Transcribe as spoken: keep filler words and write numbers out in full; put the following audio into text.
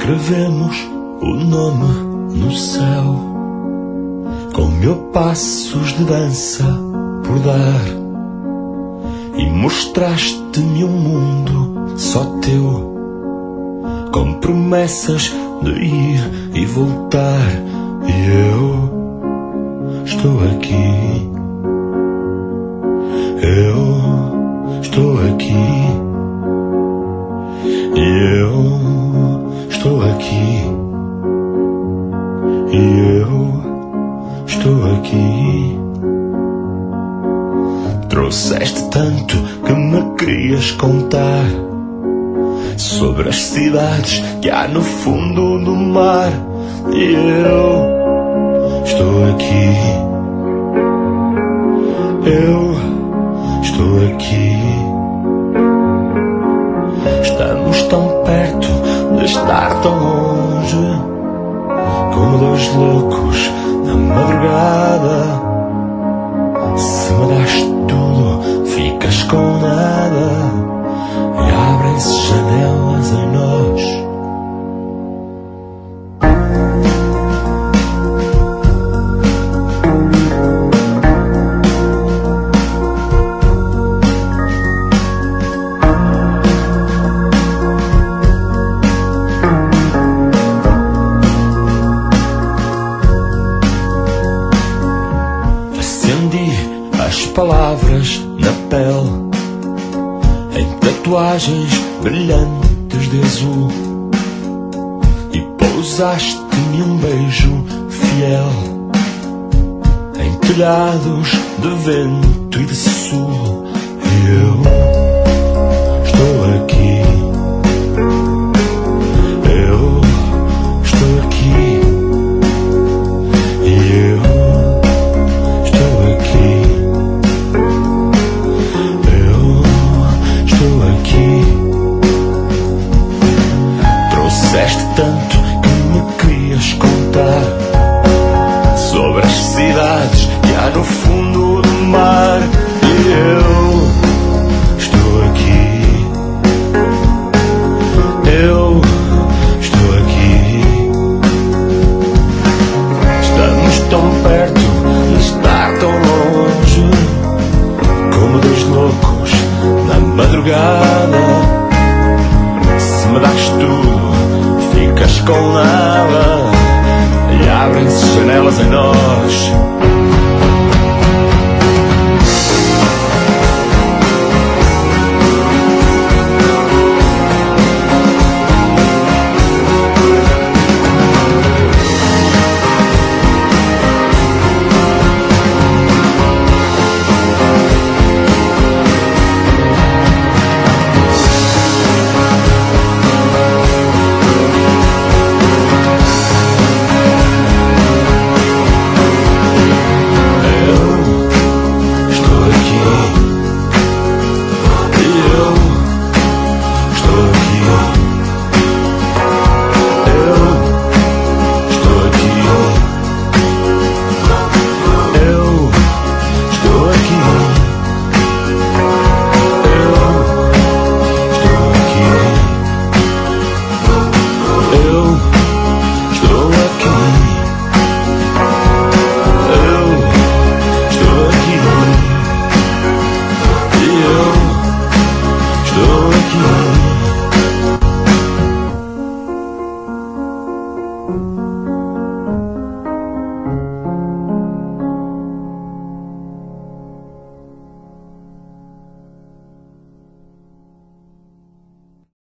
Escrevemos o nome no céu, com mil passos de dança por dar, e mostraste-me um mundo só teu, com promessas de ir e voltar. E eu estou aqui, eu estou aqui, e eu estou aqui, e eu estou aqui. Trouxeste tanto que me querias contar sobre as cidades que há no fundo do mar. E eu estou aqui, eu estou aqui. Estamos tão perto de estar tão longe, como dois loucos na madrugada. Se me das tudo, ficas com nada, e abrem-se janelas em nós. As palavras na pele, em tatuagens brilhantes de azul, e pousaste-me um beijo fiel em telhados de vento e de sul. E eu estou aqui, eu estou aqui, e eu tanto que me querias contar sobre as cidades que há no fundo do mar. E eu estou aqui, eu estou aqui. Estamos tão perto de estar tão longe, como dois loucos na madrugada. Se me das tudo, ficas com nada, e abrem-se janelas em nós. Thank you.